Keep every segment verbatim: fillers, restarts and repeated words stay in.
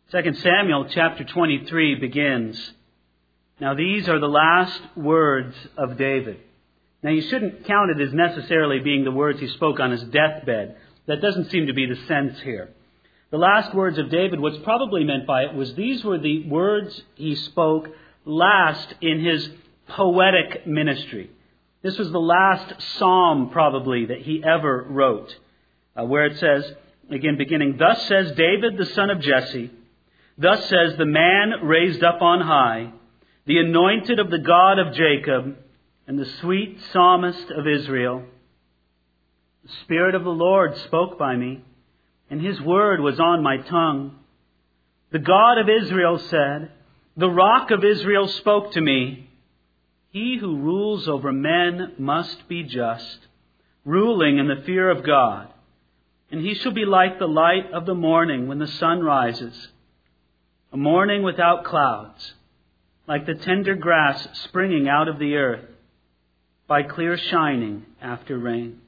Second Samuel chapter twenty-three begins, "Now these are the last words of David." Now you shouldn't count it as necessarily being the words he spoke on his deathbed. That doesn't seem to be the sense here. The last words of David, what's probably meant by it was these were the words he spoke last in his poetic ministry. This was the last psalm probably that he ever wrote, uh, where it says, again beginning, "Thus says David the son of Jesse, thus says the man raised up on high, the anointed of the God of Jacob, and the sweet psalmist of Israel. The Spirit of the Lord spoke by me, and His word was on my tongue. The God of Israel said, the Rock of Israel spoke to me. He who rules over men must be just, ruling in the fear of God. And he shall be like the light of the morning when the sun rises, a morning without clouds, like the tender grass springing out of the earth, by clear shining after rain."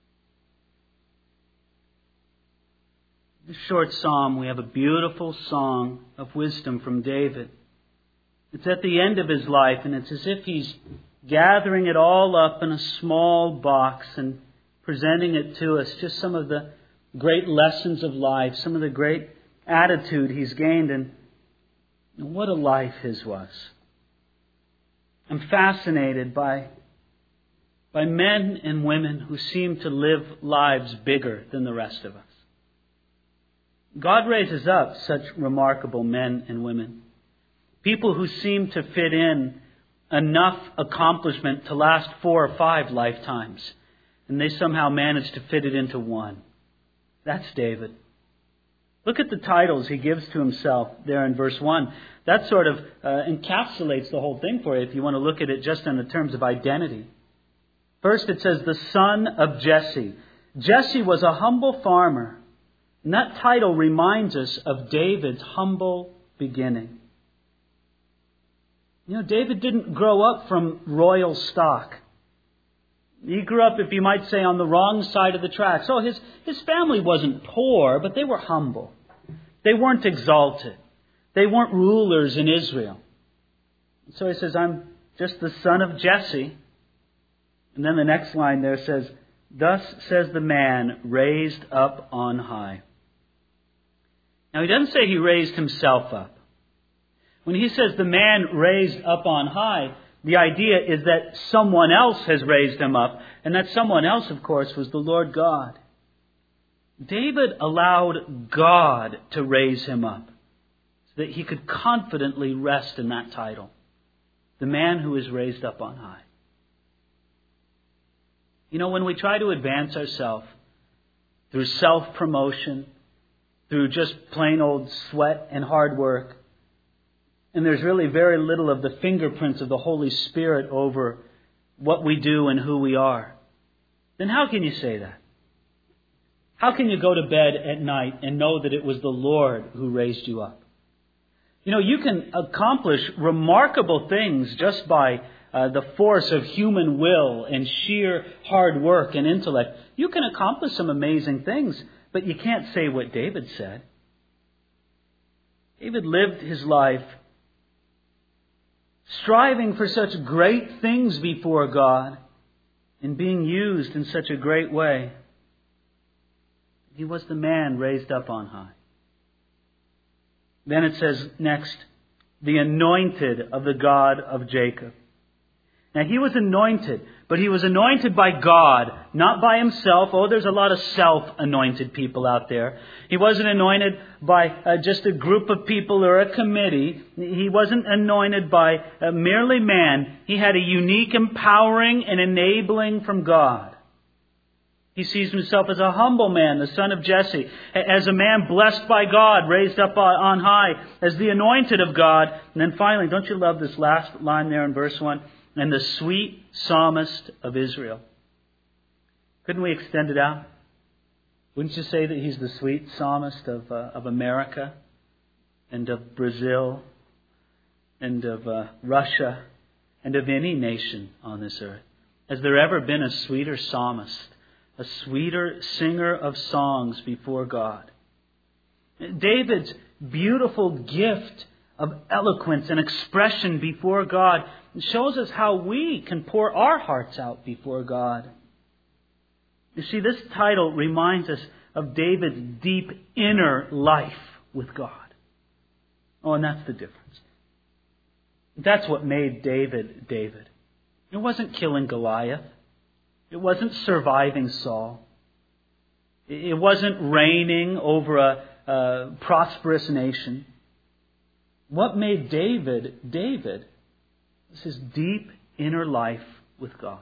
In this short psalm, we have a beautiful song of wisdom from David. It's at the end of his life, and it's as if he's gathering it all up in a small box and presenting it to us, just some of the great lessons of life, some of the great attitude he's gained, and what a life his was. I'm fascinated by, by men and women who seem to live lives bigger than the rest of us. God raises up such remarkable men and women. People who seem to fit in enough accomplishment to last four or five lifetimes. And they somehow manage to fit it into one. That's David. Look at the titles he gives to himself there in verse one. That sort of uh, encapsulates the whole thing for you if you want to look at it just in the terms of identity. First it says, the son of Jesse. Jesse was a humble farmer. And that title reminds us of David's humble beginning. You know, David didn't grow up from royal stock. He grew up, if you might say, on the wrong side of the tracks. So his, his family wasn't poor, but they were humble. They weren't exalted. They weren't rulers in Israel. So he says, I'm just the son of Jesse. And then the next line there says, thus says the man raised up on high. Now he doesn't say he raised himself up. When he says the man raised up on high, the idea is that someone else has raised him up. And that someone else, of course, was the Lord God. David allowed God to raise him up so that he could confidently rest in that title. The man who is raised up on high. You know, when we try to advance ourselves through self-promotion, through just plain old sweat and hard work, and there's really very little of the fingerprints of the Holy Spirit over what we do and who we are, then how can you say that? How can you go to bed at night and know that it was the Lord who raised you up? You know, you can accomplish remarkable things just by uh, the force of human will and sheer hard work and intellect. You can accomplish some amazing things, but you can't say what David said. David lived his life striving for such great things before God and being used in such a great way. He was the man raised up on high. Then it says next, the anointed of the God of Jacob. Now he was anointed, but he was anointed by God, not by himself. Oh, there's a lot of self-anointed people out there. He wasn't anointed by uh, just a group of people or a committee. He wasn't anointed by uh, merely man. He had a unique empowering and enabling from God. He sees himself as a humble man, the son of Jesse, as a man blessed by God, raised up on high, as the anointed of God. And then finally, don't you love this last line there in verse one? And the sweet psalmist of Israel. Couldn't we extend it out? Wouldn't you say that he's the sweet psalmist of uh, of America and of Brazil and of uh, Russia and of any nation on this earth? Has there ever been a sweeter psalmist, a sweeter singer of songs before God? David's beautiful gift of eloquence and expression before God. It shows us how we can pour our hearts out before God. You see, this title reminds us of David's deep inner life with God. Oh, and that's the difference. That's what made David, David. It wasn't killing Goliath. It wasn't surviving Saul. It wasn't reigning over a, a prosperous nation. What made David, David, was his deep inner life with God.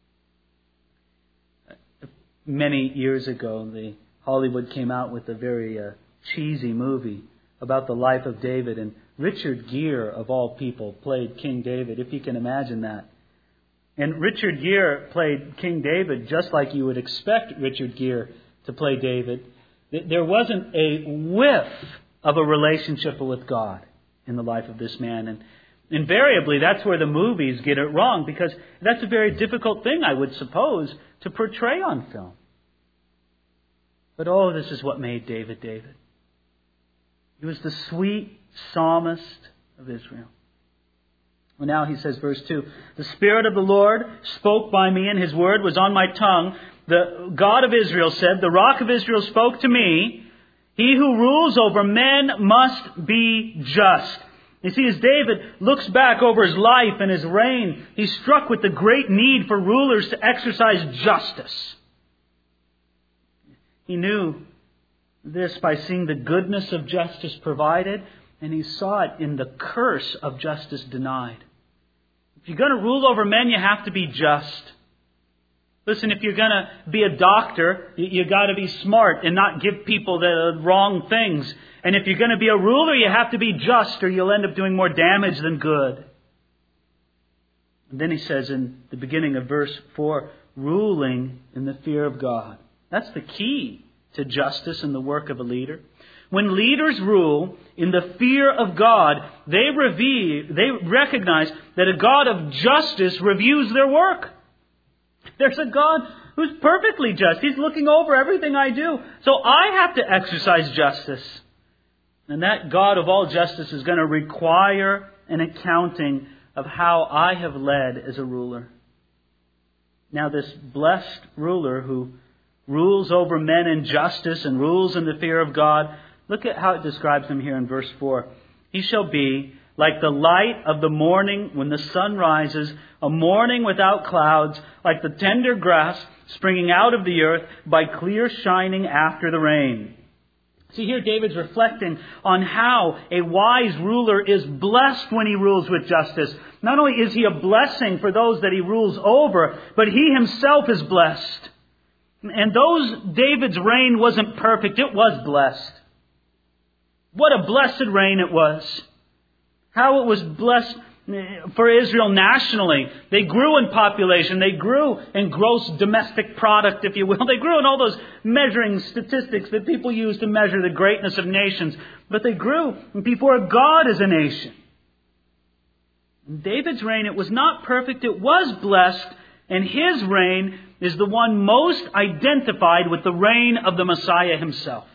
Many years ago, the Hollywood came out with a very uh, cheesy movie about the life of David, and Richard Gere, of all people, played King David, if you can imagine that. And Richard Gere played King David just like you would expect Richard Gere to play David. There wasn't a whiff of a relationship with God in the life of this man. And invariably, that's where the movies get it wrong, because that's a very difficult thing, I would suppose, to portray on film. But oh, this is what made David David. He was the sweet psalmist of Israel. Well, now he says, verse two, the Spirit of the Lord spoke by me, and His word was on my tongue. The God of Israel said, the Rock of Israel spoke to me. He who rules over men must be just. You see, as David looks back over his life and his reign, he's struck with the great need for rulers to exercise justice. He knew this by seeing the goodness of justice provided, and he saw it in the curse of justice denied. If you're going to rule over men, you have to be just. Listen, if you're going to be a doctor, you've got to be smart and not give people the wrong things. And if you're going to be a ruler, you have to be just, or you'll end up doing more damage than good. And then he says in the beginning of verse four, ruling in the fear of God. That's the key to justice in the work of a leader. When leaders rule in the fear of God, they revere, they recognize that a God of justice reviews their work. There's a God who's perfectly just. He's looking over everything I do. So I have to exercise justice. And that God of all justice is going to require an accounting of how I have led as a ruler. Now this blessed ruler who rules over men in justice and rules in the fear of God, look at how it describes him here in verse four. He shall be like the light of the morning when the sun rises, a morning without clouds, like the tender grass springing out of the earth by clear shining after the rain. See, here David's reflecting on how a wise ruler is blessed when he rules with justice. Not only is he a blessing for those that he rules over, but he himself is blessed. And those David's reign wasn't perfect, it was blessed. What a blessed reign it was. How it was blessed for Israel nationally. They grew in population. They grew in gross domestic product, if you will. They grew in all those measuring statistics that people use to measure the greatness of nations. But they grew before God as a nation. In David's reign, it was not perfect. It was blessed. And his reign is the one most identified with the reign of the Messiah himself.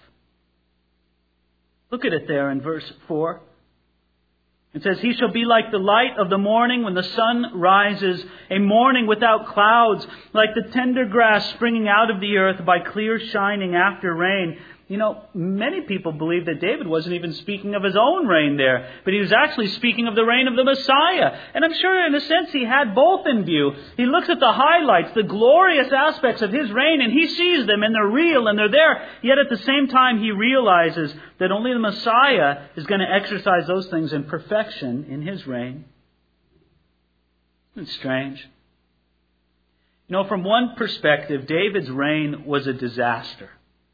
Look at it there in verse four. It says, he shall be like the light of the morning when the sun rises, a morning without clouds, like the tender grass springing out of the earth by clear shining after rain. You know, many people believe that David wasn't even speaking of his own reign there, but he was actually speaking of the reign of the Messiah. And I'm sure in a sense he had both in view. He looks at the highlights, the glorious aspects of his reign, and he sees them and they're real and they're there. Yet at the same time he realizes that only the Messiah is going to exercise those things in perfection in his reign. Isn't it strange? You know, from one perspective, David's reign was a disaster.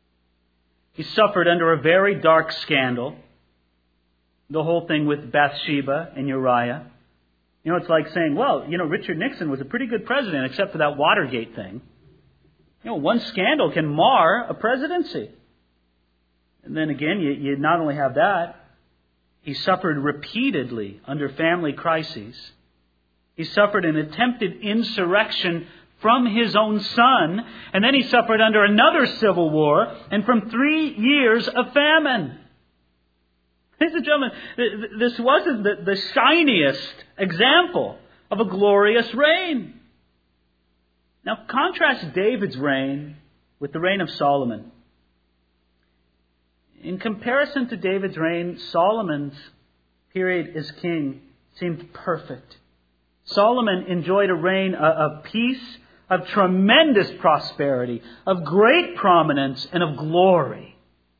He suffered under a very dark scandal. The whole thing with Bathsheba and Uriah. You know, it's like saying, well, you know, Richard Nixon was a pretty good president except for that Watergate thing. You know, one scandal can mar a presidency. And then again, you, you not only have that, he suffered repeatedly under family crises. He suffered an attempted insurrection from his own son, and then he suffered under another civil war, and from three years of famine. and gentlemen, this wasn't the, the shiniest example of a glorious reign. Now, contrast David's reign with the reign of Solomon. In comparison to David's reign, Solomon's period as king seemed perfect. Solomon enjoyed a reign of peace, of tremendous prosperity, of great prominence, and of glory.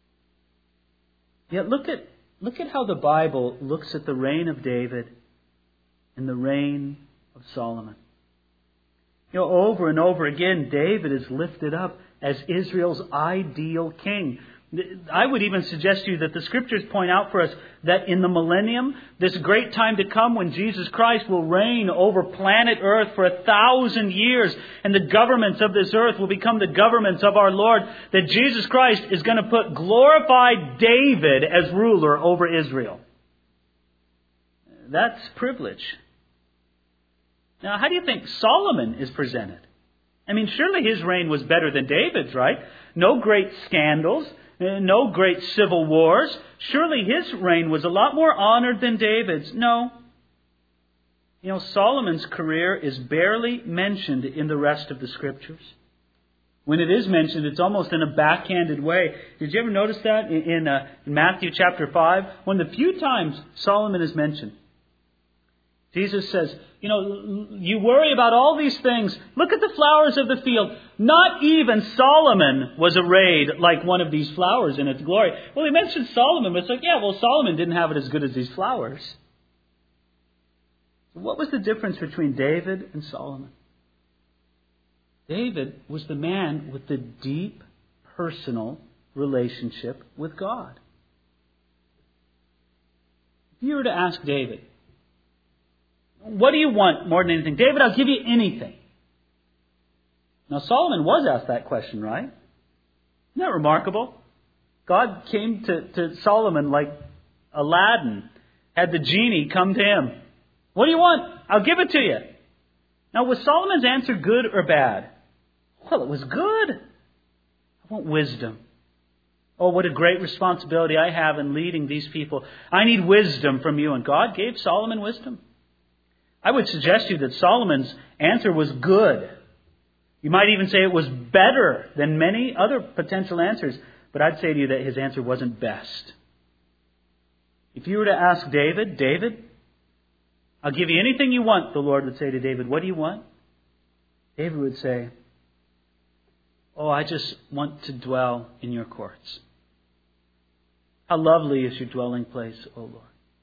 Yet look at, look at how the Bible looks at the reign of David and the reign of Solomon. You know, over and over again, David is lifted up as Israel's ideal king. I would even suggest to you that the Scriptures point out for us that in the millennium, this great time to come when Jesus Christ will reign over planet Earth for a thousand years, and the governments of this earth will become the governments of our Lord, that Jesus Christ is going to put glorified David as ruler over Israel. That's privilege. Now, how do you think Solomon is presented? I mean, surely his reign was better than David's, right? No great scandals. No great civil wars. Surely his reign was a lot more honored than David's. No. You know, Solomon's career is barely mentioned in the rest of the Scriptures. When it is mentioned, it's almost in a backhanded way. Did you ever notice that in, in, uh, in Matthew chapter five? One of the few times Solomon is mentioned. Jesus says, you know, you worry about all these things. Look at the flowers of the field. Not even Solomon was arrayed like one of these flowers in its glory. Well, he mentioned Solomon, but it's like, yeah, well, Solomon didn't have it as good as these flowers. What was the difference between David and Solomon? David was the man with the deep personal relationship with God. If you were to ask David, what do you want more than anything? David, I'll give you anything. Now, Solomon was asked that question, right? Isn't that remarkable? God came to, to Solomon like Aladdin, had the genie come to him. What do you want? I'll give it to you. Now, was Solomon's answer good or bad? Well, it was good. I want wisdom. Oh, what a great responsibility I have in leading these people. I need wisdom from you. And God gave Solomon wisdom. I would suggest to you that Solomon's answer was good. You might even say it was better than many other potential answers. But I'd say to you that his answer wasn't best. If you were to ask David, David, I'll give you anything you want, the Lord would say to David, what do you want? David would say, oh, I just want to dwell in your courts. How lovely is your dwelling place, O Lord.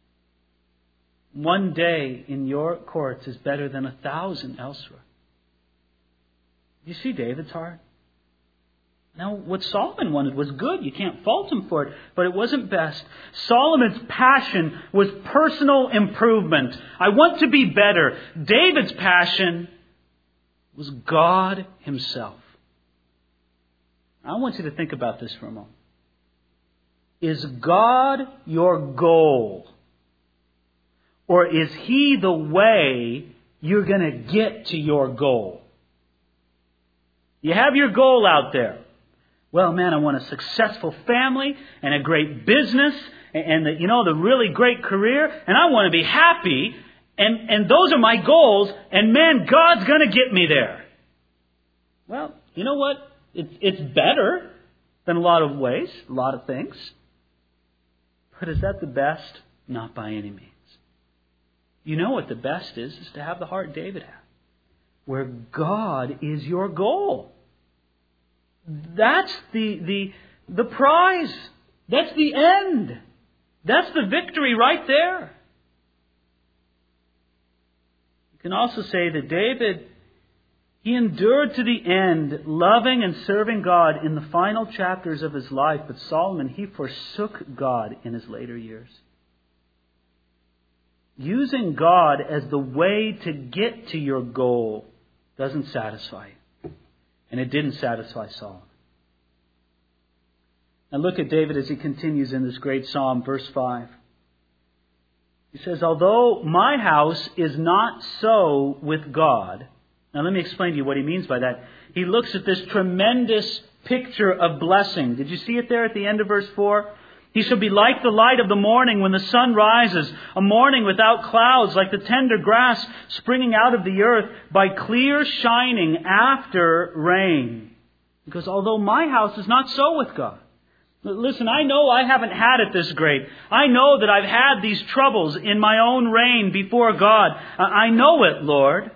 One day in your courts is better than a thousand elsewhere. You see David's heart? Now, what Solomon wanted was good. You can't fault him for it, but it wasn't best. Solomon's passion was personal improvement. I want to be better. David's passion was God Himself. I want you to think about this for a moment. Is God your goal? Or is He the way you're going to get to your goal? You have your goal out there. Well, man, I want a successful family and a great business and, the, you know, the really great career. And I want to be happy. And, and those are my goals. And man, God's going to get me there. Well, you know what? It's, it's better than a lot of ways, a lot of things. But is that the best? Not by any means. You know what the best is, is to have the heart David had, where God is your goal. That's the, the, the prize. That's the end. That's the victory right there. You can also say that David, he endured to the end, loving and serving God in the final chapters of his life. But Solomon, he forsook God in his later years. Using God as the way to get to your goal doesn't satisfy you. And it didn't satisfy Solomon. Now look at David as he continues in this great psalm, verse five. He says, although my house is not so with God. Now let me explain to you what he means by that. He looks at this tremendous picture of blessing. Did you see it there at the end of verse four? He shall be like the light of the morning when the sun rises, a morning without clouds, like the tender grass springing out of the earth by clear shining after rain. Because although my house is not so with God. Listen, I know I haven't had it this great. I know that I've had these troubles in my own reign before God. I know it, Lord.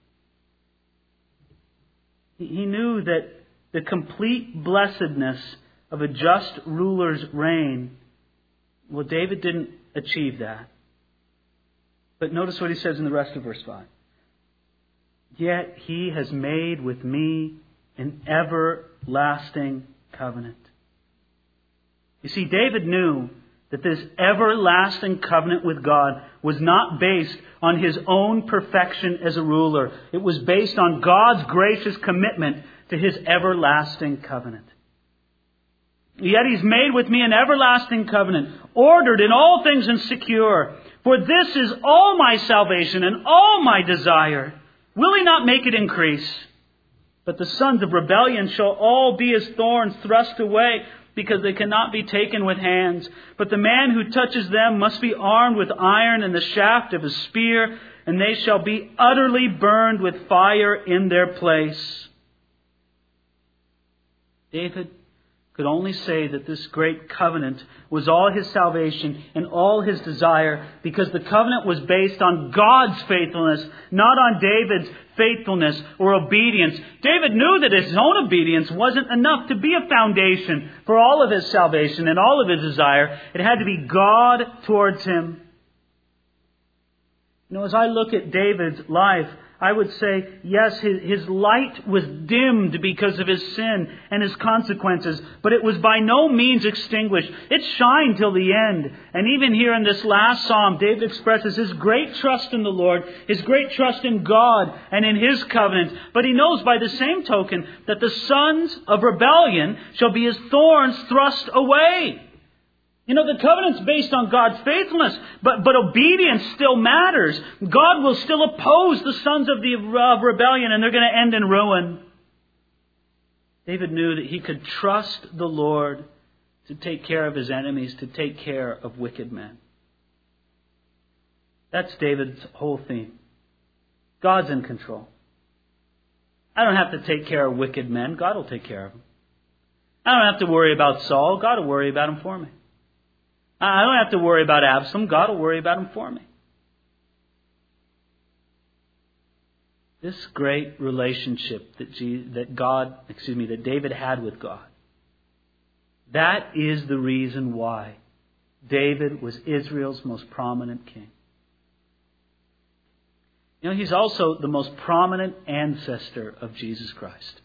He knew that the complete blessedness of a just ruler's reign, well, David didn't achieve that. But notice what he says in the rest of verse five. Yet he has made with me an everlasting covenant. You see, David knew that this everlasting covenant with God was not based on his own perfection as a ruler. It was based on God's gracious commitment to his everlasting covenant. Yet he's made with me an everlasting covenant, ordered in all things and secure. For this is all my salvation and all my desire. Will he not make it increase? But the sons of rebellion shall all be as thorns thrust away, because they cannot be taken with hands. But the man who touches them must be armed with iron and the shaft of a spear, and they shall be utterly burned with fire in their place. David could only say that this great covenant was all his salvation and all his desire because the covenant was based on God's faithfulness, not on David's faithfulness or obedience. David knew that his own obedience wasn't enough to be a foundation for all of his salvation and all of his desire. It had to be God towards him. You know, as I look at David's life, I would say, yes, his, his light was dimmed because of his sin and his consequences, but it was by no means extinguished. It shined till the end. And even here in this last psalm, David expresses his great trust in the Lord, his great trust in God and in his covenant. But he knows by the same token that the sons of rebellion shall be as thorns thrust away. You know, the covenant's based on God's faithfulness, but, but obedience still matters. God will still oppose the sons of the uh, rebellion, and they're going to end in ruin. David knew that he could trust the Lord to take care of his enemies, to take care of wicked men. That's David's whole theme. God's in control. I don't have to take care of wicked men. God will take care of them. I don't have to worry about Saul. God will worry about him for me. I don't have to worry about Absalom. God will worry about him for me. This great relationship that Jesus, that God, excuse me, that David had with God, that is the reason why David was Israel's most prominent king. You know, he's also the most prominent ancestor of Jesus Christ.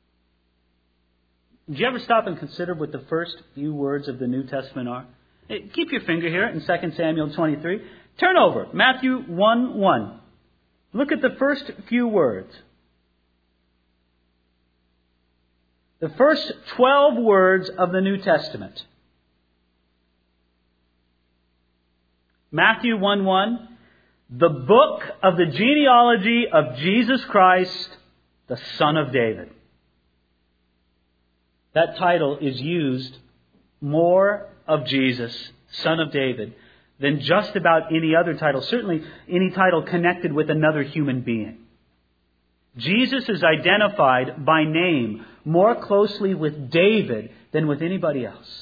Did you ever stop and consider what the first few words of the New Testament are? Keep your finger here in Second Samuel twenty-three. Turn over. Matthew one one. Look at the first few words. The first twelve words of the New Testament. Matthew one one. The book of the genealogy of Jesus Christ, the Son of David. That title is used more of Jesus, Son of David, than just about any other title. Certainly any title connected with another human being. Jesus is identified by name more closely with David than with anybody else.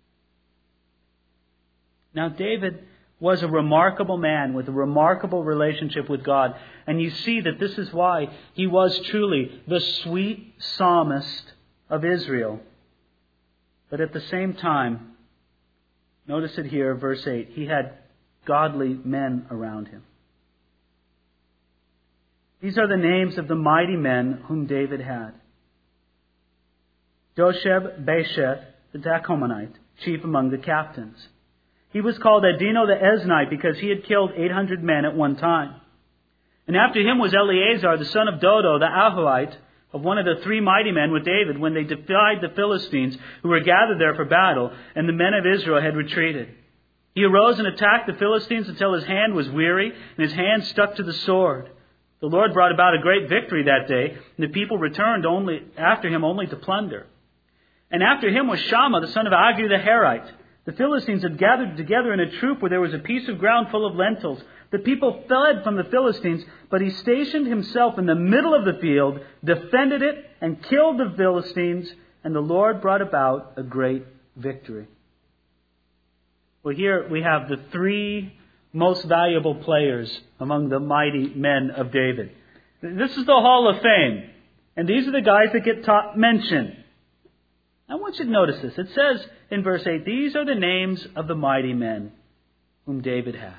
Now, David was a remarkable man with a remarkable relationship with God. And you see that this is why he was truly the sweet psalmist of Israel. But at the same time, notice it here, verse eight. He had godly men around him. These are the names of the mighty men whom David had. Dosheb-Besheth, the Dacomonite, chief among the captains. He was called Adino the Eznite because he had killed eight hundred men at one time. And after him was Eleazar, the son of Dodo, the Ahohite, of one of the three mighty men with David when they defied the Philistines who were gathered there for battle, and the men of Israel had retreated. He arose and attacked the Philistines until his hand was weary and his hand stuck to the sword. The Lord brought about a great victory that day, and the people returned only after him only to plunder. And after him was Shammah, the son of Agee the Herite, The Philistines had gathered together in a troop where there was a piece of ground full of lentils. The people fled from the Philistines, but he stationed himself in the middle of the field, defended it, and killed the Philistines, and the Lord brought about a great victory. Well, here we have the three most valuable players among the mighty men of David. This is the Hall of Fame, and these are the guys that get top mention. I want you to notice this. It says in verse eight, these are the names of the mighty men whom David had.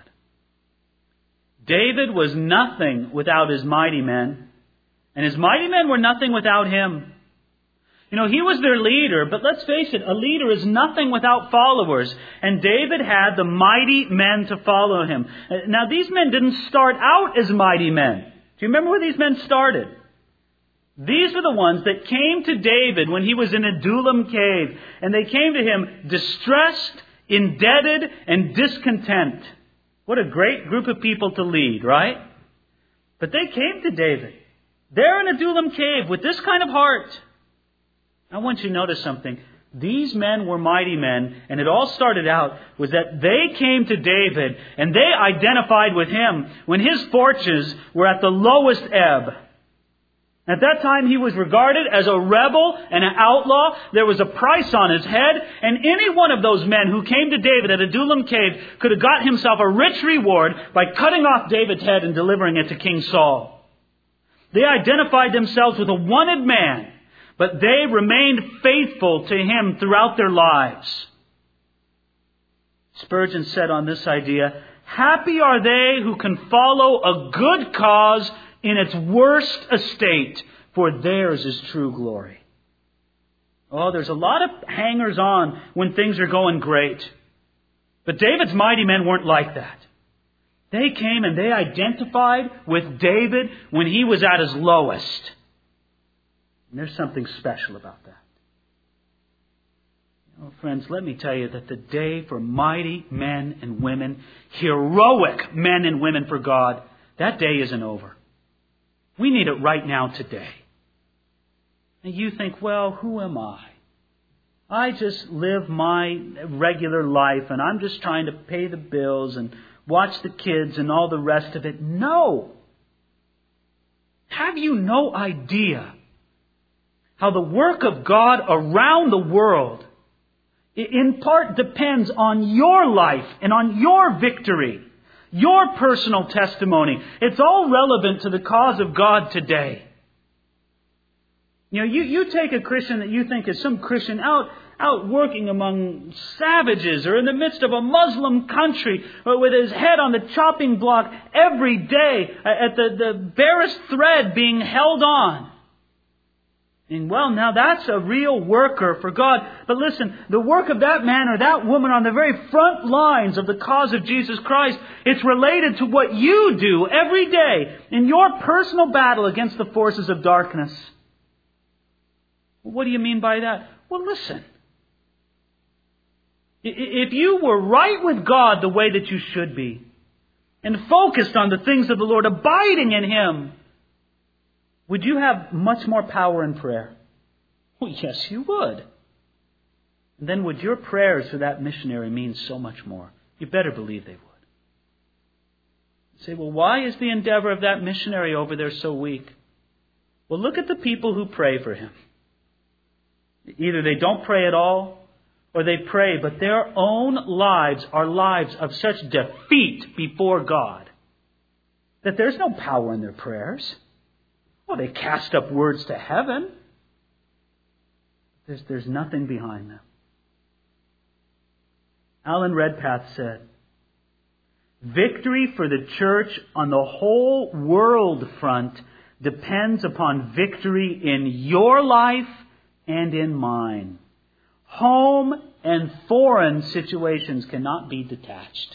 David was nothing without his mighty men, and his mighty men were nothing without him. You know, he was their leader, but let's face it, a leader is nothing without followers. And David had the mighty men to follow him. Now, these men didn't start out as mighty men. Do you remember where these men started? These were the ones that came to David when he was in Adullam cave. And they came to him distressed, indebted, and discontent. What a great group of people to lead, right? But they came to David. They're in Adullam cave with this kind of heart. I want you to notice something. These men were mighty men, and it all started out was that they came to David and they identified with him when his fortunes were at the lowest ebb. At that time, he was regarded as a rebel and an outlaw. There was a price on his head, and any one of those men who came to David at Adullam cave could have got himself a rich reward by cutting off David's head and delivering it to King Saul. They identified themselves with a wanted man, but they remained faithful to him throughout their lives. Spurgeon said on this idea, happy are they who can follow a good cause in its worst estate, for theirs is true glory. Oh, there's a lot of hangers-on when things are going great. But David's mighty men weren't like that. They came and they identified with David when he was at his lowest. And there's something special about that. You know, friends, let me tell you that the day for mighty men and women, heroic men and women for God, that day isn't over. We need it right now today. And you think, well, who am I? I just live my regular life and I'm just trying to pay the bills and watch the kids and all the rest of it. No. Have you no idea how the work of God around the world in part depends on your life and on your victory, your personal testimony. It's all relevant to the cause of God today. You know, you, you take a Christian that you think is some Christian out, out working among savages or in the midst of a Muslim country or with his head on the chopping block every day at the, the barest thread being held on. And well, now that's a real worker for God. But listen, the work of that man or that woman on the very front lines of the cause of Jesus Christ, it's related to what you do every day in your personal battle against the forces of darkness. What do you mean by that? Well, listen. If you were right with God the way that you should be, and focused on the things of the Lord, abiding in Him, would you have much more power in prayer? Well, yes, you would. And then would your prayers for that missionary mean so much more? You better believe they would. You say, well, why is the endeavor of that missionary over there so weak? Well, look at the people who pray for him. Either they don't pray at all, or they pray, but their own lives are lives of such defeat before God that there's no power in their prayers. Well, they cast up words to heaven. There's, there's nothing behind them. Alan Redpath said, victory for the church on the whole world front depends upon victory in your life and in mine. Home and foreign situations cannot be detached.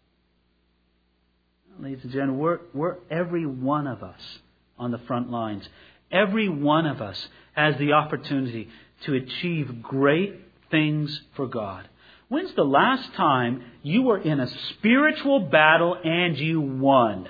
Ladies and gentlemen, we're, we're every one of us on the front lines. Every one of us has the opportunity to achieve great things for God. When's the last time you were in a spiritual battle and you won?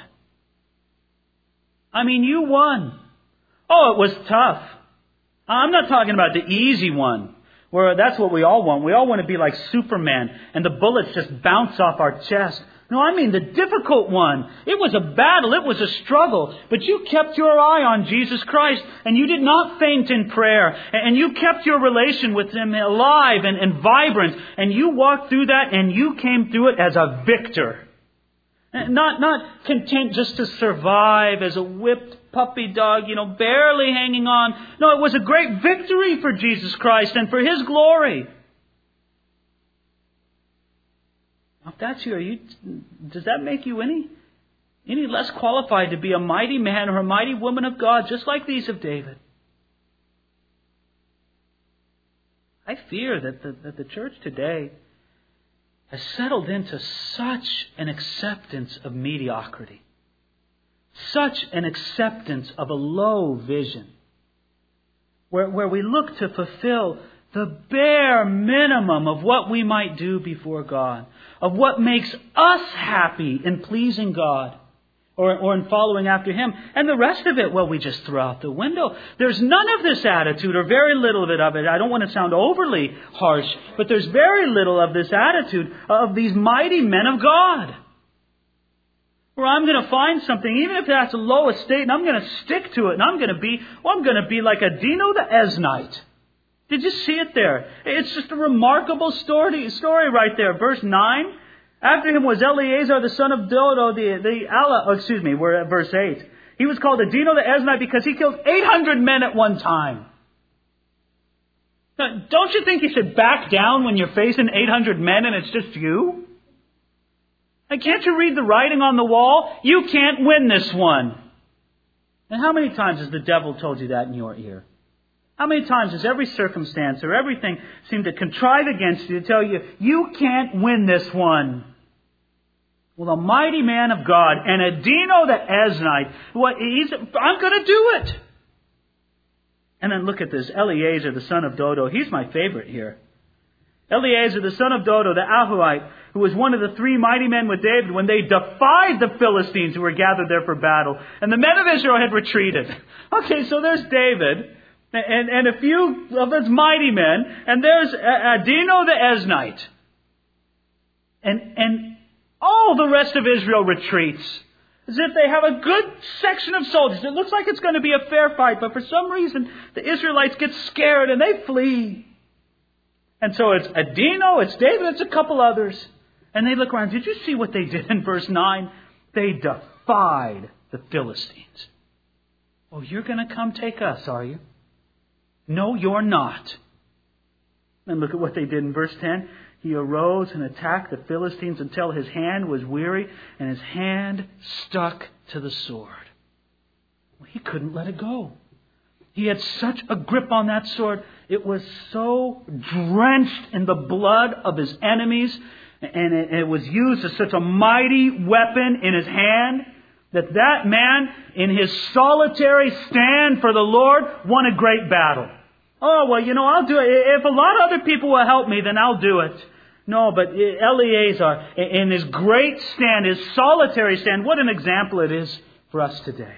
I mean, you won. Oh, it was tough. I'm not talking about the easy one, Where that's what we all want. We all want to be like Superman and the bullets just bounce off our chest. No, I mean the difficult one. It was a battle. It was a struggle. But you kept your eye on Jesus Christ and you did not faint in prayer. And you kept your relation with Him alive and, and vibrant. And you walked through that and you came through it as a victor. Not, not content just to survive as a whipped puppy dog, you know, barely hanging on. No, it was a great victory for Jesus Christ and for His glory. If that's you, are you, does that make you any, any less qualified to be a mighty man or a mighty woman of God, just like these of David? I fear that the, that the church today has settled into such an acceptance of mediocrity, such an acceptance of a low vision, where, where we look to fulfill the bare minimum of what we might do before God, of what makes us happy in pleasing God or, or in following after Him. And the rest of it, well, we just throw out the window. There's none of this attitude, or very little of it of it. I don't want to sound overly harsh, but there's very little of this attitude of these mighty men of God. Where I'm going to find something, even if that's a low estate, and I'm going to stick to it, and I'm going to be, well, I'm going to be like a Dino the Eznite. Did you see it there? It's just a remarkable story, story right there. Verse nine. After him was Eleazar, the son of Dodo, the, the Allah, oh, excuse me, we're at verse eight. He was called a Dino the Eznite because he killed eight hundred men at one time. Now, don't you think you should back down when you're facing eight hundred men and it's just you? And can't you read the writing on the wall? You can't win this one. And how many times has the devil told you that in your ear? How many times has every circumstance or everything seemed to contrive against you to tell you, you can't win this one? Well, a mighty man of God and a Dino the Eznite, what he's, I'm going to do it. And then look at this, Eleazar, the son of Dodo. He's my favorite here. Eleazar, the son of Dodo, the Ahohite, who was one of the three mighty men with David when they defied the Philistines who were gathered there for battle. And the men of Israel had retreated. Okay, so there's David. And, and a few of his mighty men. And there's Dino the Eznite. And, and all the rest of Israel retreats. As if they have a good section of soldiers. It looks like it's going to be a fair fight. But for some reason, the Israelites get scared and they flee. And so it's Dino, it's David, it's a couple others. And they look around. Did you see what they did in verse nine? They defied the Philistines. Oh, you're going to come take us, are you? No, you're not. And look at what they did in verse ten. He arose and attacked the Philistines until his hand was weary and his hand stuck to the sword. Well, he couldn't let it go. He had such a grip on that sword. It was so drenched in the blood of his enemies, and it, it was used as such a mighty weapon in his hand, that that man, in his solitary stand for the Lord, won a great battle. Oh, well, you know, I'll do it. If a lot of other people will help me, then I'll do it. No, but Eleazar, in his great stand, his solitary stand, what an example it is for us today.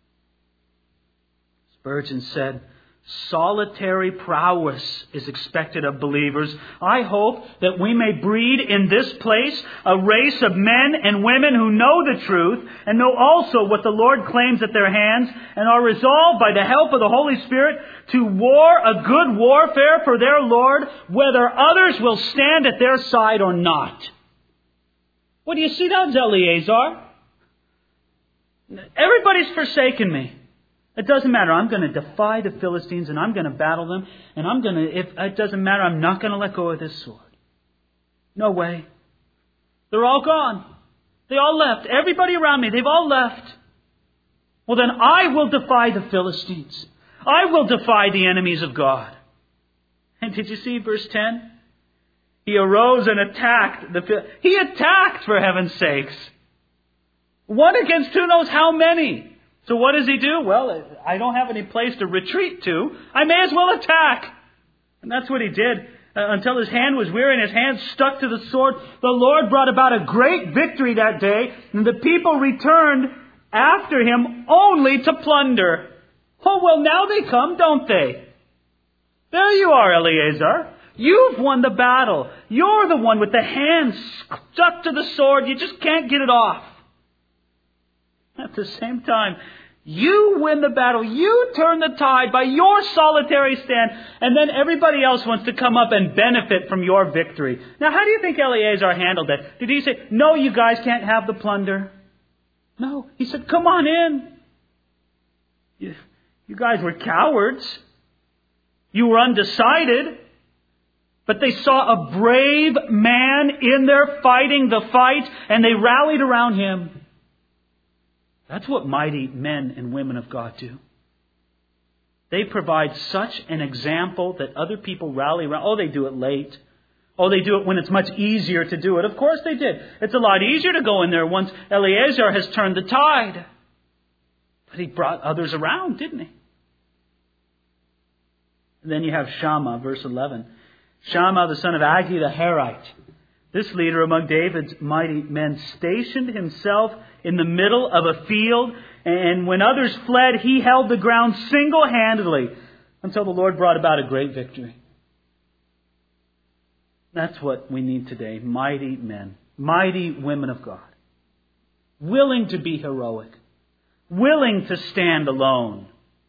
Spurgeon said, solitary prowess is expected of believers. I hope that we may breed in this place a race of men and women who know the truth and know also what the Lord claims at their hands and are resolved by the help of the Holy Spirit to war a good warfare for their Lord, whether others will stand at their side or not. What do you see now, Eleazar? Everybody's forsaken me. It doesn't matter. I'm going to defy the Philistines and I'm going to battle them. And I'm going to, if it doesn't matter, I'm not going to let go of this sword. No way. They're all gone. They all left. Everybody around me, they've all left. Well, then I will defy the Philistines. I will defy the enemies of God. And did you see verse ten? He arose and attacked the, he attacked, for heaven's sakes. One against who knows how many. So what does he do? Well, I don't have any place to retreat to. I may as well attack. And that's what he did uh, until his hand was weary and his hand stuck to the sword. The Lord brought about a great victory that day, and the people returned after him only to plunder. Oh, well, now they come, don't they? There you are, Eleazar. You've won the battle. You're the one with the hand stuck to the sword. You just can't get it off. At the same time, you win the battle. You turn the tide by your solitary stand. And then everybody else wants to come up and benefit from your victory. Now, how do you think Eleazar handled that? Did he say, no, you guys can't have the plunder? No. He said, come on in. You, you guys were cowards. You were undecided. But they saw a brave man in there fighting the fight, and they rallied around him. That's what mighty men and women of God do. They provide such an example that other people rally around. Oh, they do it late. Oh, they do it when it's much easier to do it. Of course they did. It's a lot easier to go in there once Eleazar has turned the tide. But he brought others around, didn't he? And then you have Shammah, verse eleven. Shammah, the son of Agi the Herite. This leader among David's mighty men stationed himself in the middle of a field, and when others fled, he held the ground single-handedly until the Lord brought about a great victory. That's what we need today. Mighty men, mighty women of God, willing to be heroic, willing to stand alone.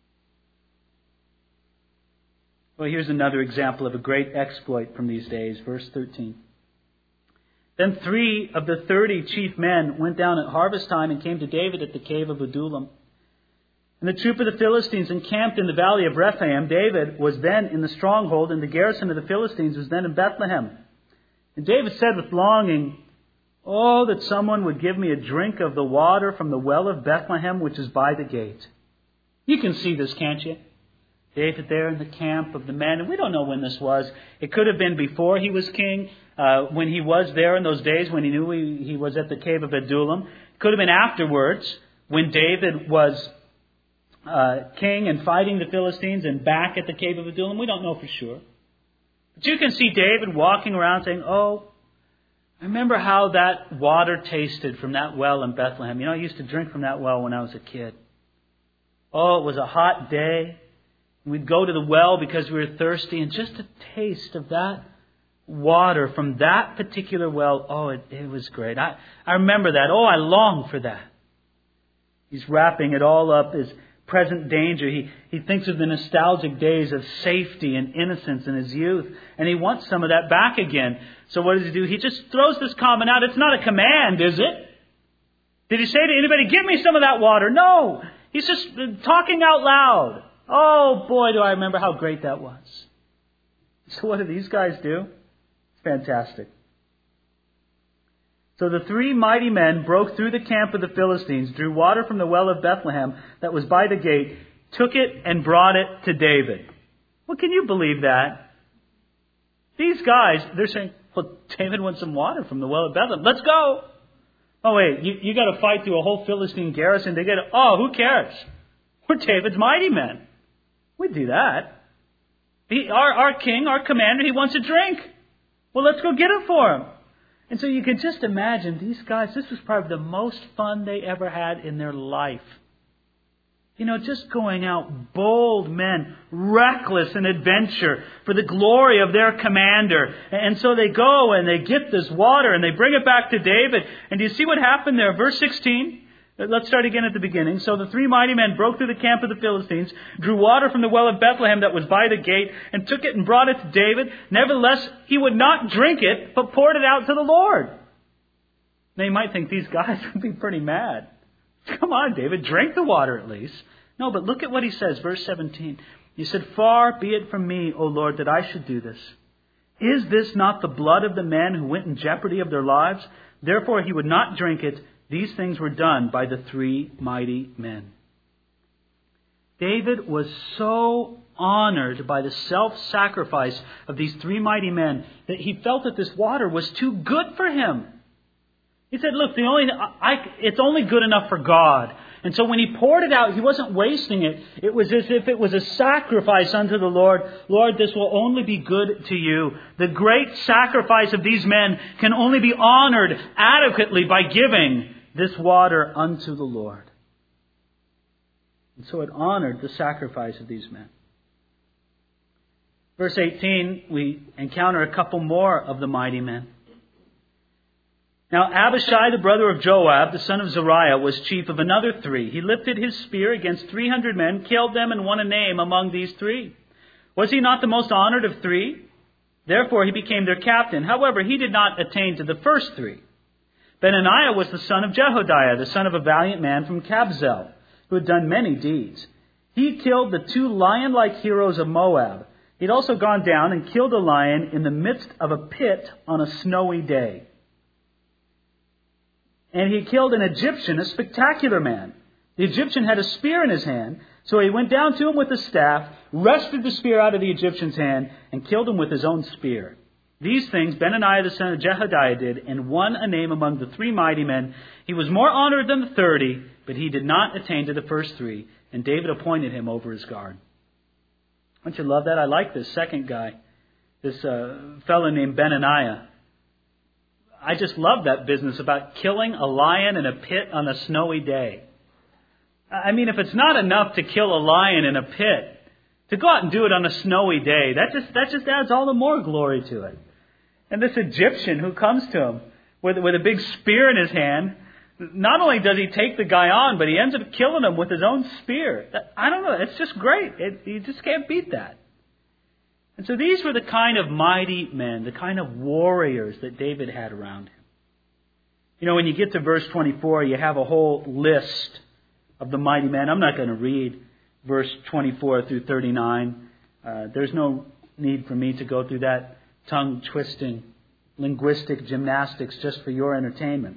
Well, here's another example of a great exploit from these days. Verse thirteen. Then three of the thirty chief men went down at harvest time and came to David at the cave of Adullam. And the troop of the Philistines encamped in the valley of Rephaim. David was then in the stronghold, and the garrison of the Philistines was then in Bethlehem. And David said with longing, oh, that someone would give me a drink of the water from the well of Bethlehem, which is by the gate. You can see this, can't you? David there in the camp of the men. And we don't know when this was. It could have been before he was king, uh, when he was there in those days, when he knew he, he was at the cave of Adullam. It could have been afterwards, when David was uh, king and fighting the Philistines and back at the cave of Adullam. We don't know for sure. But you can see David walking around saying, oh, I remember how that water tasted from that well in Bethlehem. You know, I used to drink from that well when I was a kid. Oh, it was a hot day. We'd go to the well because we were thirsty, and just a taste of that water from that particular well, oh, it, it was great. I, I remember that. Oh, I long for that. He's wrapping it all up as present danger. He, he thinks of the nostalgic days of safety and innocence in his youth, and he wants some of that back again. So what does he do? He just throws this comment out. It's not a command, is it? Did he say to anybody, give me some of that water? No. He's just talking out loud. Oh, boy, do I remember how great that was. So what do these guys do? It's fantastic. So the three mighty men broke through the camp of the Philistines, drew water from the well of Bethlehem that was by the gate, took it and brought it to David. Well, can you believe that? These guys, they're saying, well, David wants some water from the well of Bethlehem. Let's go. Oh, wait, you, you got to fight through a whole Philistine garrison to get it. Oh, who cares? We're David's mighty men. We'd do that. He, our, our king, our commander, he wants a drink. Well, let's go get it for him. And so you can just imagine these guys, this was probably the most fun they ever had in their life. You know, just going out, bold men, reckless in adventure for the glory of their commander. And so they go and they get this water and they bring it back to David. And do you see what happened there? Verse sixteen. Let's start again at the beginning. So the three mighty men broke through the camp of the Philistines, drew water from the well of Bethlehem that was by the gate, and took it and brought it to David. Nevertheless, he would not drink it, but poured it out to the Lord. Now you might think these guys would be pretty mad. Come on, David, drink the water at least. No, but look at what he says, verse seventeen. He said, far be it from me, O Lord, that I should do this. Is this not the blood of the men who went in jeopardy of their lives? Therefore he would not drink it. These things were done by the three mighty men. David was so honored by the self-sacrifice of these three mighty men that he felt that this water was too good for him. He said, look, the only I, it's only good enough for God. And so when he poured it out, he wasn't wasting it. It was as if it was a sacrifice unto the Lord. Lord, this will only be good to you. The great sacrifice of these men can only be honored adequately by giving this water unto the Lord. And so it honored the sacrifice of these men. Verse eighteen, we encounter a couple more of the mighty men. Now Abishai, the brother of Joab, the son of Zeruiah, was chief of another three. He lifted his spear against three hundred men, killed them, and won a name among these three. Was he not the most honored of three? Therefore he became their captain. However, he did not attain to the first three. Benaniah was the son of Jehodiah, the son of a valiant man from Kabzel, who had done many deeds. He killed the two lion-like heroes of Moab. He'd also gone down and killed a lion in the midst of a pit on a snowy day. And he killed an Egyptian, a spectacular man. The Egyptian had a spear in his hand, so he went down to him with a staff, wrested the spear out of the Egyptian's hand, and killed him with his own spear. These things Benaniah the son of Jehodiah did, and won a name among the three mighty men. He was more honored than the thirty, but he did not attain to the first three, and David appointed him over his guard. Don't you love that? I like this second guy, this uh, fellow named Benaniah. I just love that business about killing a lion in a pit on a snowy day. I mean, if it's not enough to kill a lion in a pit, to go out and do it on a snowy day, that just that just adds all the more glory to it. And this Egyptian who comes to him with, with a big spear in his hand, not only does he take the guy on, but he ends up killing him with his own spear. I don't know, it's just great. It, you just can't beat that. And so these were the kind of mighty men, the kind of warriors that David had around him. You know, when you get to verse twenty-four, you have a whole list of the mighty men. I'm not going to read verse twenty-four through thirty-nine. Uh, there's no need for me to go through that tongue-twisting linguistic gymnastics just for your entertainment.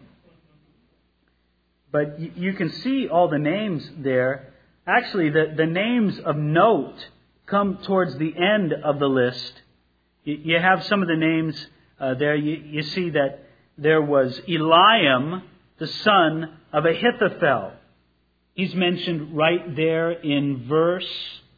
But you, you can see all the names there. Actually, the, the names of note come towards the end of the list. You, you have some of the names uh, there. You, you see that there was Eliam, the son of Ahithophel. He's mentioned right there in verse,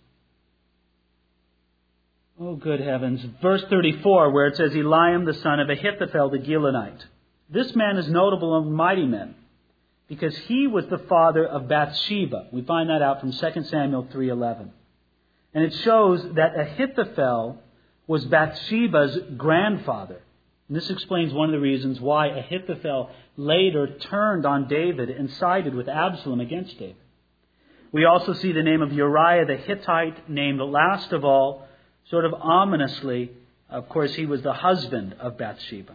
oh good heavens, verse thirty-four, where it says Eliam, the son of Ahithophel, the Gilonite. This man is notable among mighty men because he was the father of Bathsheba. We find that out from Second Samuel three eleven. And it shows that Ahithophel was Bathsheba's grandfather. And this explains one of the reasons why Ahithophel later turned on David and sided with Absalom against David. We also see the name of Uriah the Hittite named last of all, sort of ominously. Of course, he was the husband of Bathsheba.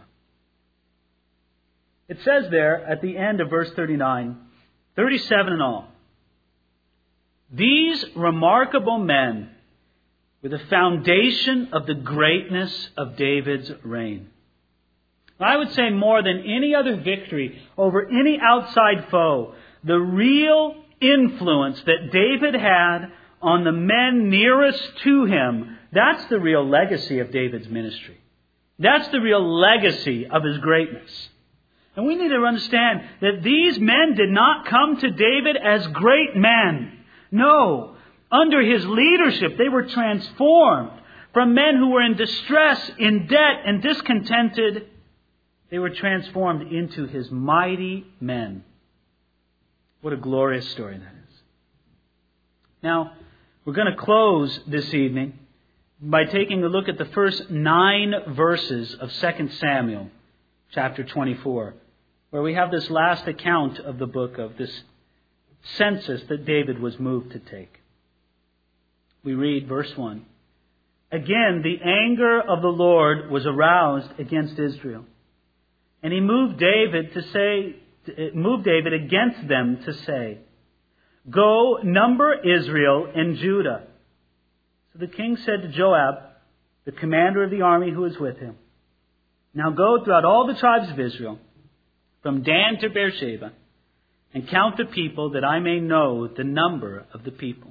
It says there at the end of verse thirty-nine, thirty-seven in all. These remarkable men were the foundation of the greatness of David's reign. I would say more than any other victory over any outside foe, the real influence that David had on the men nearest to him, that's the real legacy of David's ministry. That's the real legacy of his greatness. And we need to understand that these men did not come to David as great men. No, under his leadership, they were transformed from men who were in distress, in debt, and discontented. They were transformed into his mighty men. What a glorious story that is. Now, we're going to close this evening by taking a look at the first nine verses of Second Samuel, chapter twenty-four, where we have this last account of the book, of this census that David was moved to take. We read verse one. Again, the anger of the Lord was aroused against Israel. And he moved David to say, moved David against them to say, go, number Israel and Judah. So the king said to Joab, the commander of the army who was with him, now go throughout all the tribes of Israel, from Dan to Beersheba, and count the people that I may know the number of the people.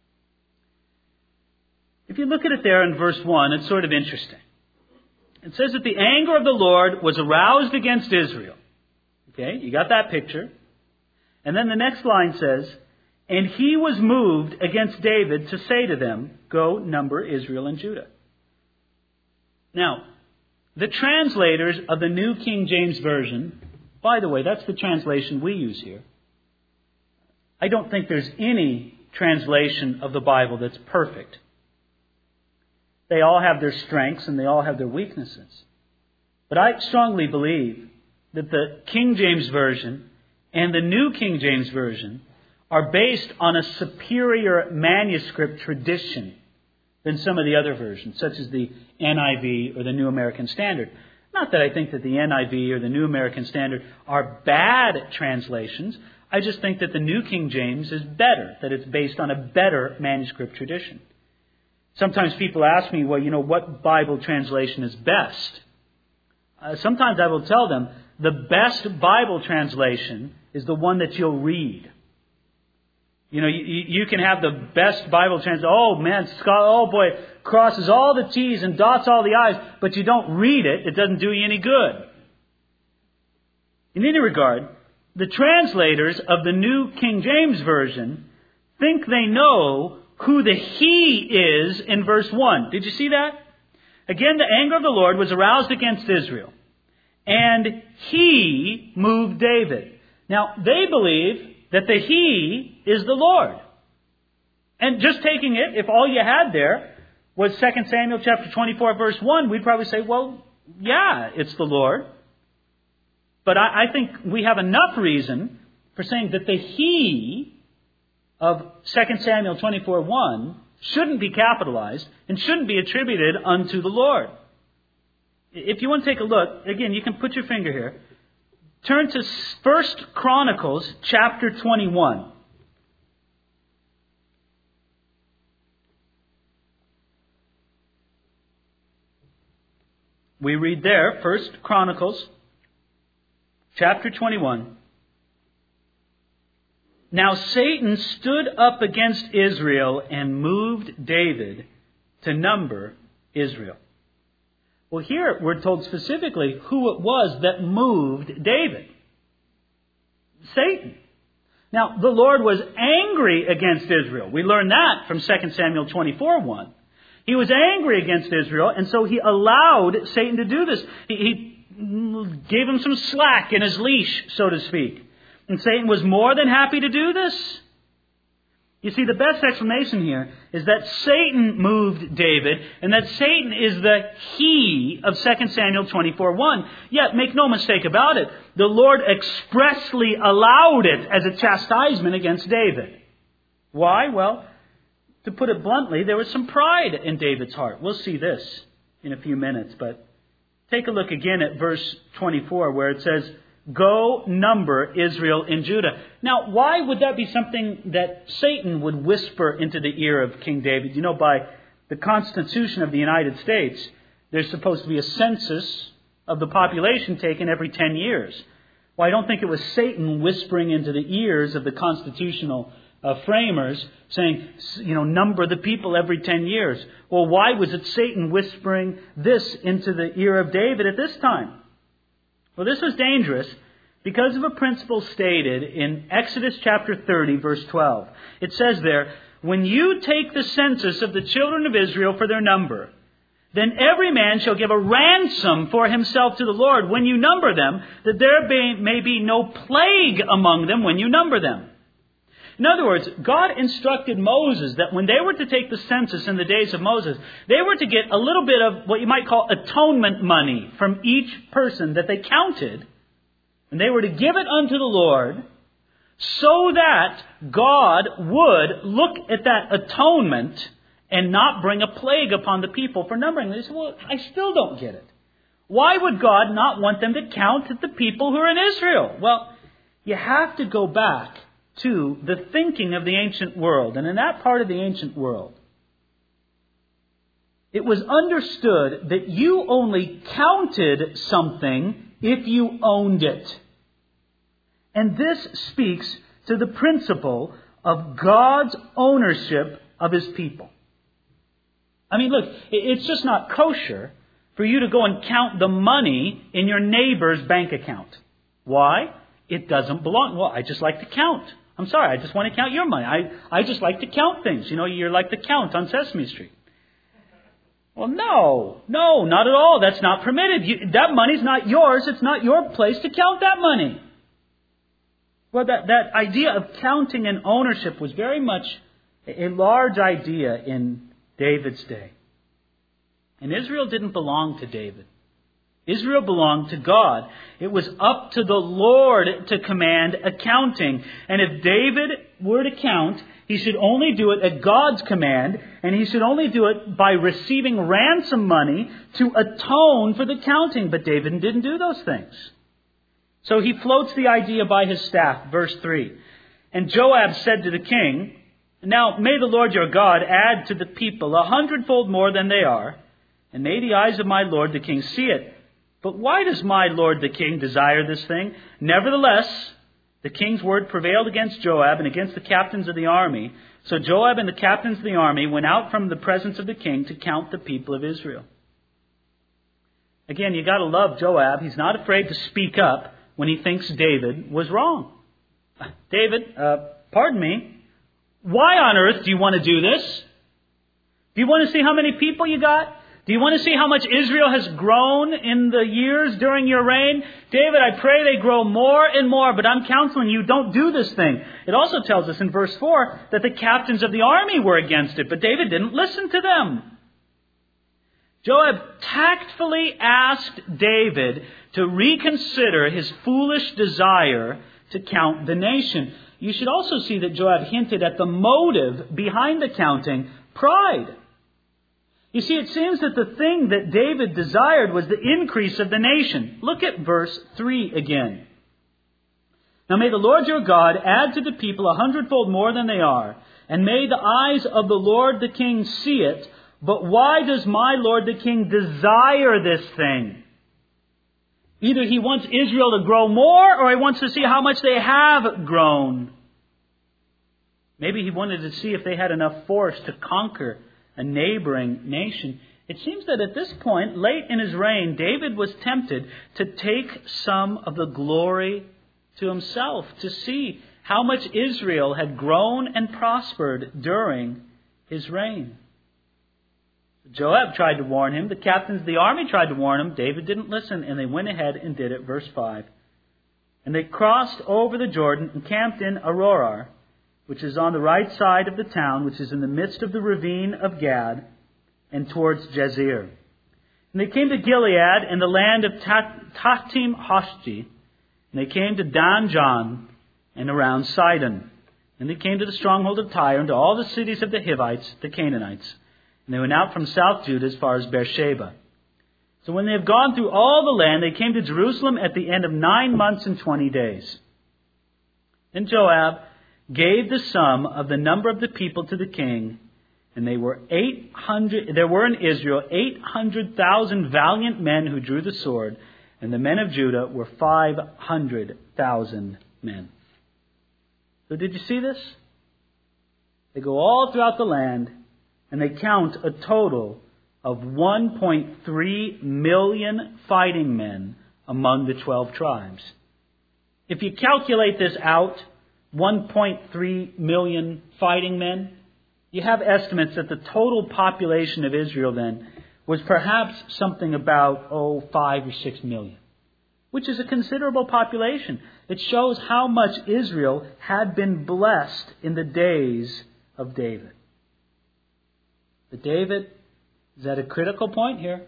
If you look at it there in verse one, it's sort of interesting. It says that the anger of the Lord was aroused against Israel. Okay, you got that picture. And then the next line says, and he was moved against David to say to them, go number Israel and Judah. Now, the translators of the New King James Version, by the way, that's the translation we use here. I don't think there's any translation of the Bible that's perfect. They all have their strengths and they all have their weaknesses. But I strongly believe that the King James Version and the New King James Version are based on a superior manuscript tradition than some of the other versions, such as the N I V or the New American Standard. Not that I think that the N I V or the New American Standard are bad translations. I just think that the New King James is better, that it's based on a better manuscript tradition. Sometimes people ask me, well, you know, what Bible translation is best? Uh, sometimes I will tell them the best Bible translation is the one that you'll read. You know, you, you can have the best Bible translation. Oh, man, Scott, oh boy, crosses all the T's and dots all the I's, but you don't read it. It doesn't do you any good. In any regard, the translators of the New King James Version think they know who the He is in verse one. Did you see that? Again, the anger of the Lord was aroused against Israel, and He moved David. Now, they believe that the He is the Lord. And just taking it, if all you had there was Second Samuel chapter twenty-four, verse one, we'd probably say, well, yeah, it's the Lord. But I, I think we have enough reason for saying that the He of Second Samuel twenty-four, one shouldn't be capitalized and shouldn't be attributed unto the Lord. If you want to take a look, again, you can put your finger here. Turn to First Chronicles chapter twenty-one. We read there, First Chronicles chapter twenty-one. Now Satan stood up against Israel and moved David to number Israel. Well, here we're told specifically who it was that moved David. Satan. Now, the Lord was angry against Israel. We learn that from Second Samuel twenty-four, one. He was angry against Israel, and so he allowed Satan to do this. He, he gave him some slack in his leash, so to speak. And Satan was more than happy to do this. You see, the best explanation here is that Satan moved David, and that Satan is the He of Second Samuel twenty-four, one. Yet, make no mistake about it, the Lord expressly allowed it as a chastisement against David. Why? Well, to put it bluntly, there was some pride in David's heart. We'll see this in a few minutes, but take a look again at verse twenty-four, where it says, "Go number Israel and Judah." Now, why would that be something that Satan would whisper into the ear of King David? You know, by the Constitution of the United States, there's supposed to be a census of the population taken every ten years. Well, I don't think it was Satan whispering into the ears of the constitutional uh, framers saying, you know, number the people every ten years. Well, why was it Satan whispering this into the ear of David at this time? Well, this was dangerous because of a principle stated in Exodus chapter thirty, verse twelve. It says there, "When you take the census of the children of Israel for their number, then every man shall give a ransom for himself to the Lord when you number them, that there may be no plague among them when you number them." In other words, God instructed Moses that when they were to take the census in the days of Moses, they were to get a little bit of what you might call atonement money from each person that they counted. And they were to give it unto the Lord so that God would look at that atonement and not bring a plague upon the people for numbering. They said, well, I still don't get it. Why would God not want them to count the people who are in Israel? Well, you have to go back to the thinking of the ancient world. And in that part of the ancient world, it was understood that you only counted something if you owned it. And this speaks to the principle of God's ownership of His people. I mean, look, it's just not kosher for you to go and count the money in your neighbor's bank account. Why? It doesn't belong. Well, I just like to count. I'm sorry, I just want to count your money. I, I just like to count things. You know, you're like the Count on Sesame Street. Well, no, no, not at all. That's not permitted. You, that money's not yours. It's not your place to count that money. Well, that, that idea of counting and ownership was very much a large idea in David's day. And Israel didn't belong to David. Israel belonged to God. It was up to the Lord to command accounting. And if David were to count, he should only do it at God's command, and he should only do it by receiving ransom money to atone for the counting. But David didn't do those things. So he floats the idea by his staff, verse three. And Joab said to the king, "Now may the Lord your God add to the people a hundredfold more than they are, and may the eyes of my lord the king see it. But why does my lord the king desire this thing?" Nevertheless, the king's word prevailed against Joab and against the captains of the army. So Joab and the captains of the army went out from the presence of the king to count the people of Israel. Again, you got to love Joab. He's not afraid to speak up when he thinks David was wrong. David, uh, pardon me, why on earth do you want to do this? Do you want to see how many people you got? Do you want to see how much Israel has grown in the years during your reign? David, I pray they grow more and more, but I'm counseling you, don't do this thing. It also tells us in verse four that the captains of the army were against it, but David didn't listen to them. Joab tactfully asked David to reconsider his foolish desire to count the nation. You should also see that Joab hinted at the motive behind the counting: pride. You see, it seems that the thing that David desired was the increase of the nation. Look at verse three again. "Now may the Lord your God add to the people a hundredfold more than they are, and may the eyes of the Lord the king see it. But why does my lord the king desire this thing?" Either he wants Israel to grow more, or he wants to see how much they have grown. Maybe he wanted to see if they had enough force to conquer a neighboring nation. It seems that at this point, late in his reign, David was tempted to take some of the glory to himself, to see how much Israel had grown and prospered during his reign. Joab tried to warn him. The captains of the army tried to warn him. David didn't listen, and they went ahead and did it. Verse five. "And they crossed over the Jordan and camped in Aroer, which is on the right side of the town, which is in the midst of the ravine of Gad, and towards Jazer. And they came to Gilead and the land of Tahtim Hoshji, and they came to Danjan and around Sidon. And they came to the stronghold of Tyre and to all the cities of the Hivites, the Canaanites. And they went out from South Judah as far as Beersheba. So when they have gone through all the land, they came to Jerusalem at the end of nine months and twenty days. Then Joab gave the sum of the number of the people to the king, and they were eight hundred. There were in Israel eight hundred thousand valiant men who drew the sword, and the men of Judah were five hundred thousand men." So did you see this? They go all throughout the land, and they count a total of one point three million fighting men among the twelve tribes. If you calculate this out, one point three million fighting men, you have estimates that the total population of Israel then was perhaps something about, oh, five or six million, which is a considerable population. It shows how much Israel had been blessed in the days of David. But David is at a critical point here.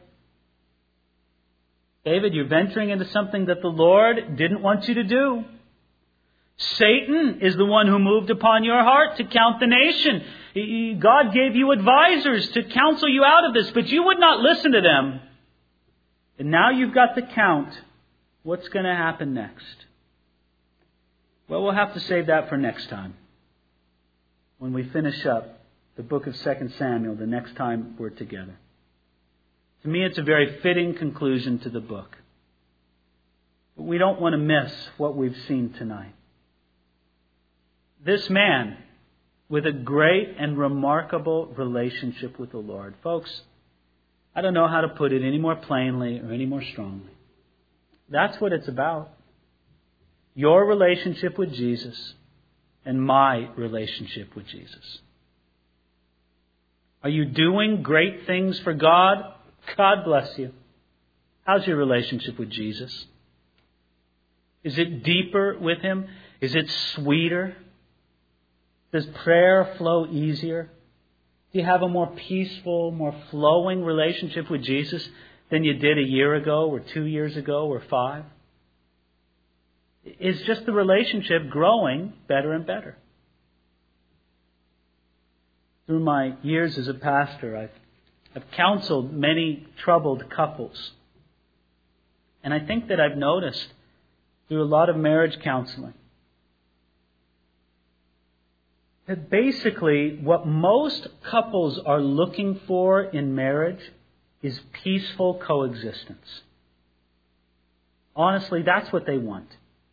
David, you're venturing into something that the Lord didn't want you to do. Satan is the one who moved upon your heart to count the nation. God gave you advisors to counsel you out of this, but you would not listen to them. And now you've got the count. What's going to happen next? Well, we'll have to save that for next time, when we finish up the book of Second Samuel, the next time we're together. To me, it's a very fitting conclusion to the book. But we don't want to miss what we've seen tonight. This man with a great and remarkable relationship with the Lord. Folks, I don't know how to put it any more plainly or any more strongly. That's what it's about. Your relationship with Jesus and my relationship with Jesus. Are you doing great things for God? God bless you. How's your relationship with Jesus? Is it deeper with Him? Is it sweeter? Does prayer flow easier? Do you have a more peaceful, more flowing relationship with Jesus than you did a year ago or two years ago or five? Is just the relationship growing better and better? Through my years as a pastor, I've, I've counseled many troubled couples. And I think that I've noticed through a lot of marriage counseling that basically what most couples are looking for in marriage is peaceful coexistence. Honestly, that's what they want.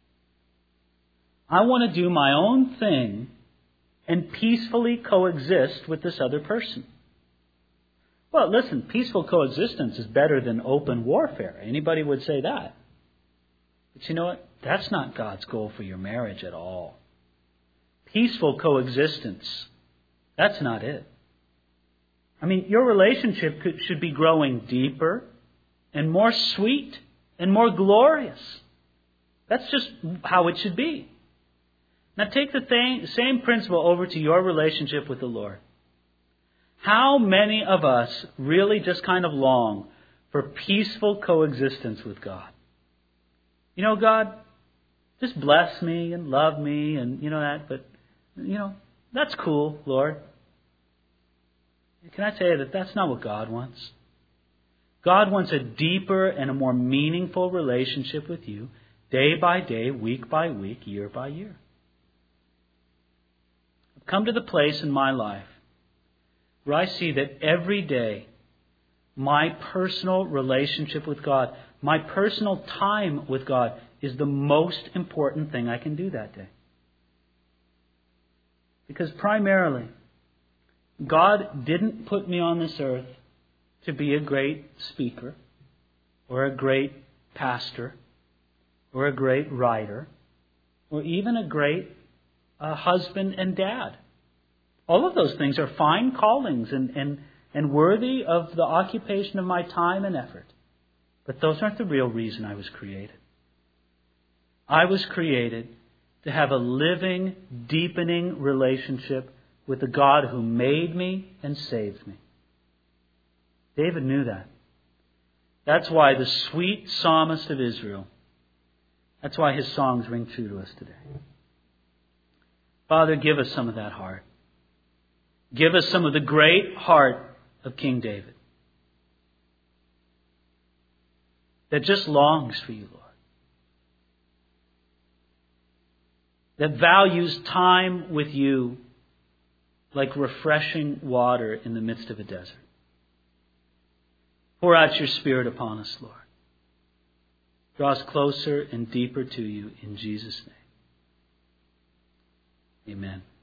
I want to do my own thing and peacefully coexist with this other person. Well, listen, peaceful coexistence is better than open warfare. Anybody would say that. But you know what? That's not God's goal for your marriage at all. Peaceful coexistence, that's not it. I mean, your relationship could, should be growing deeper and more sweet and more glorious. That's just how it should be. Now take the thing, same principle over to your relationship with the Lord. How many of us really just kind of long for peaceful coexistence with God? You know, God, just bless me and love me and, you know, that, but, you know, that's cool, Lord. Can I tell you that that's not what God wants? God wants a deeper and a more meaningful relationship with you, day by day, week by week, year by year. I've come to the place in my life where I see that every day, my personal relationship with God, my personal time with God is the most important thing I can do that day. Because primarily, God didn't put me on this earth to be a great speaker or a great pastor or a great writer or even a great uh, husband and dad. All of those things are fine callings and, and, and worthy of the occupation of my time and effort. But those aren't the real reason I was created. I was created to have a living, deepening relationship with the God who made me and saved me. David knew that. That's why the sweet psalmist of Israel, that's why his songs ring true to us today. Father, give us some of that heart. Give us some of the great heart of King David that just longs for you, Lord. That values time with you like refreshing water in the midst of a desert. Pour out your Spirit upon us, Lord. Draw us closer and deeper to you in Jesus' name. Amen.